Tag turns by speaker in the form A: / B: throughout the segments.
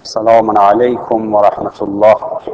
A: السلام عليكم ورحمة الله.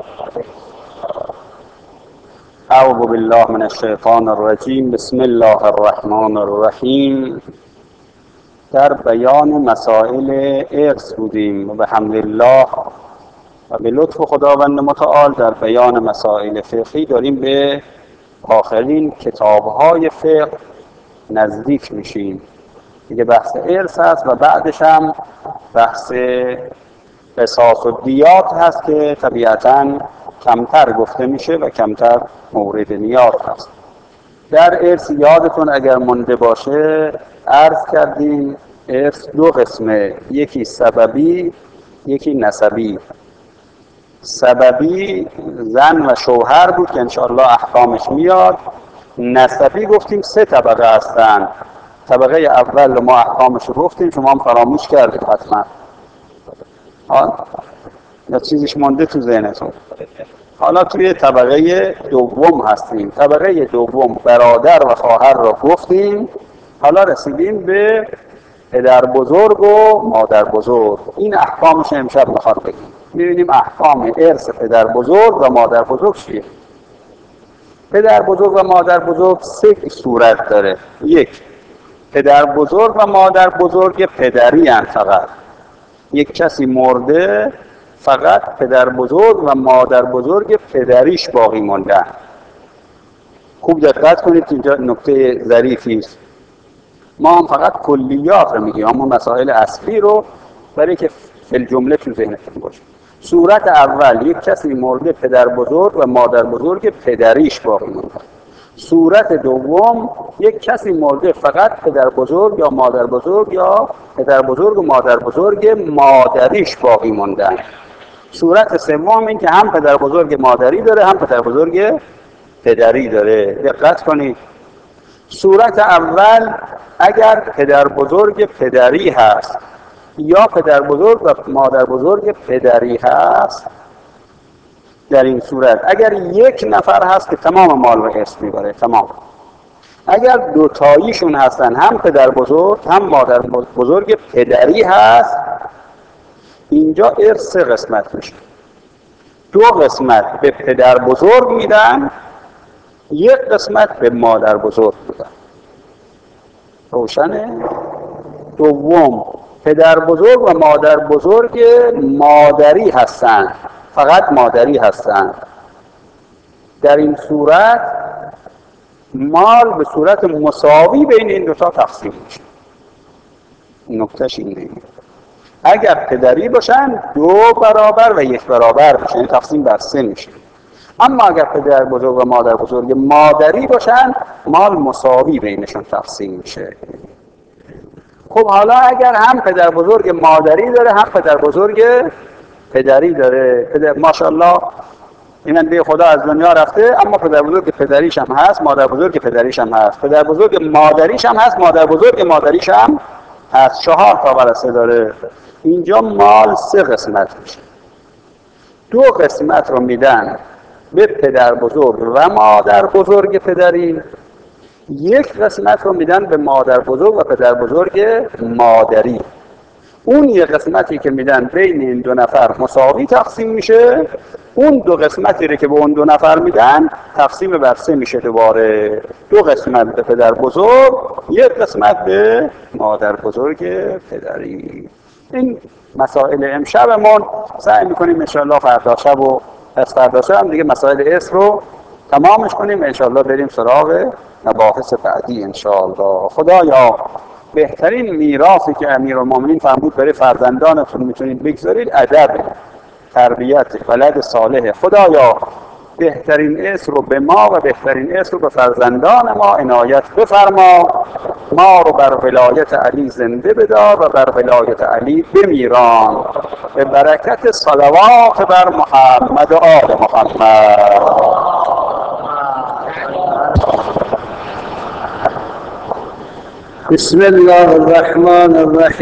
A: أعوذ بالله من الشيطان الرجيم. بسم الله الرحمن الرحیم. در بیان مسائل ارث بودیم و به حمدالله و به لطف خداوند متعال در بیان مسائل فقهی داریم به آخرین کتاب‌های فقه نزدیک میشیم. دیگه بحث ارث هست و بعدش هم بحث قصاص و دیات هست که طبیعتاً کمتر گفته میشه و کمتر مورد نیاز هست. در ارث یادتون اگر مونده باشه عرض کردیم ارث دو قسمه، یکی سببی یکی نسبی. سببی زن و شوهر بود که انشاءالله احکامش میاد. نسبی گفتیم سه طبقه هستن. طبقه اول ما احکامش رو گفتیم، شما هم فراموش کردید حتما یا چیزیش مونده تو ذهنتون. حالا توی طبقه دوم هستیم. طبقه دوم برادر و خواهر رو گفتیم. حالا رسیدیم به پدر بزرگ و مادر بزرگ. این احکامش امشب میخواد بگیم. میبینیم احکام ارث پدر بزرگ و مادر بزرگ چیه. پدر بزرگ و مادر بزرگ سه صورت داره. یک، پدر بزرگ و مادر بزرگ پدری هستند. فقط یک کسی مرده، فقط پدر بزرگ و مادر بزرگ پدریش باقی مونده. خوب دقت کنید، اینجا نکته ظریفی است. ما هم فقط کلیات رو میگیم، اما مسائل اصلی رو برای که فی الجمله تو ذهنتون باشه. صورت اول یک کسی مرده، پدر بزرگ و مادر بزرگ پدریش باقی مونده. صورت دوم یک کسی مرده، فقط پدر بزرگ یا مادر بزرگ یا پدر بزرگ و مادر بزرگ مادریش باقی موندن. صورت سوم این که هم پدر بزرگ مادری داره هم پدر بزرگ پدری داره. دقت کنید. صورت اول اگر پدر بزرگ پدری هست یا پدر بزرگ و مادر بزرگ پدری هست، در این صورت اگر یک نفر هست که تمام مال رو ارث میبره، تمام. اگر دوتاییشون هستن، هم پدر بزرگ هم مادر بزرگ پدری هست، اینجا ارث سه قسمت میشه. دو قسمت به پدر بزرگ میدن، یک قسمت به مادر بزرگ میدن. روشنه؟ دوم، پدر بزرگ و مادر بزرگ مادری هستن، فقط مادری هستن. در این صورت مال به صورت مساوی بین این دوتا تقسیم میشه. نکتهش اینه، اگر پدری باشن دو برابر و یک برابر میشه، این تقسیم بر سه میشه. اما اگر پدر بزرگ و مادر بزرگ مادری باشن مال مساوی بینشون تقسیم میشه. خب حالا اگر هم پدر بزرگ مادری داره هم پدر بزرگ پدری داره، ماشاءالله این به خدا از دنیا رفته، اما پدر بزرگ پدریش هم هست، مادر بزرگ پدریش هم هست، پدر بزرگ مادریش هم هست، مادر بزرگ مادریش هم هست. 4 تا ورثه داره. اینجا مال سه قسمت میشه. دو قسمت رو میدن به پدر بزرگ و مادر بزرگ پدری، یک قسمت رو میدن به مادر بزرگ و پدر بزرگ مادری. اون یک قسمتی که میدن بین این دو نفر مساوی تقسیم میشه. اون دو قسمتی رو که به اون دو نفر میدن تقسیم بر سه میشه. دوباره دو قسمت به پدر بزرگ، یک قسمت به مادر بزرگ پدری. این مسائل امشبمون سعی میکنیم انشاءالله فردا شب و از فردا شب هم دیگه مسائل ارث رو تمامش کنیم. انشاءالله بریم سراغ مباحث بعدی انشاءالله. خدایا بهترین میراثی که امیرالمومنین فرمود برای فرزندانتون میتونید بگذارید ادب، تربیت، ولد صالح. خدایا بهترین ارث رو به ما و بهترین ارث رو به فرزندان ما عنایت بفرما. ما رو بر ولایت علی زنده بدار و بر ولایت علی بمیران، به برکت صلوات بر محمد و آل محمد. بسم الله الرحمن الرحیم.